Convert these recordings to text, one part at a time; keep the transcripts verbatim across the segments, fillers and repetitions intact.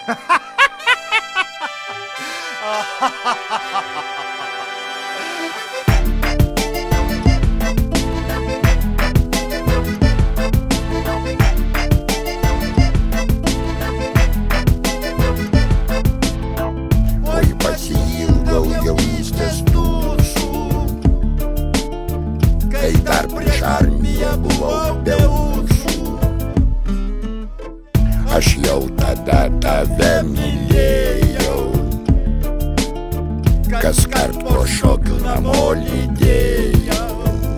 Oi, pasiilgau jaunystės dušų, kai dar prieš armiją buvau be ūsų. Aš jau tada tave mylėjau, kaskart po šokių namo lydėjau.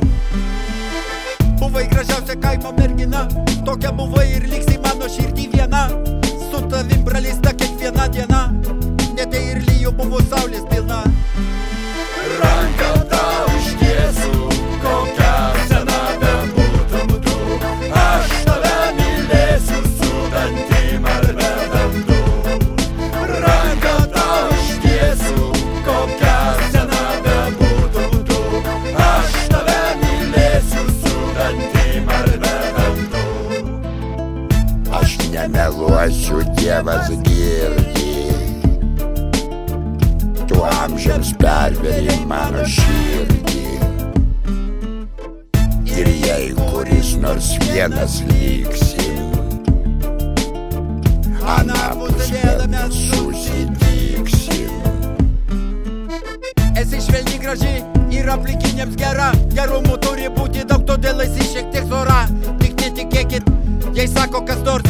Buvai gražiausia kaimo mergina, tokia buvai ir liksi mano širdį viena. Su tavim praleista kiekviena diena, net ir lyjo buvo saulės pilna. Ranką tau ištiesiu, kokia sena bebūtum tu, aš tave mylėsiu su dantim ar be dantų. Ranką tau ištiesiu, kokia sena bebūtum tu, aš tave mylėsiu su dantim ar be dantų. Aš nemeluosiu, Dievas girdi, tu amžiams perveri mano širdį. Ir jei kuris nors vienas liksim, anapus mes susitiksim. Esi švelni, graži ir aplinkiniams gera. Gerumo turi būti daug, todėl esi šiek tiek sora. Tik netikėkit, jei sako kas nors,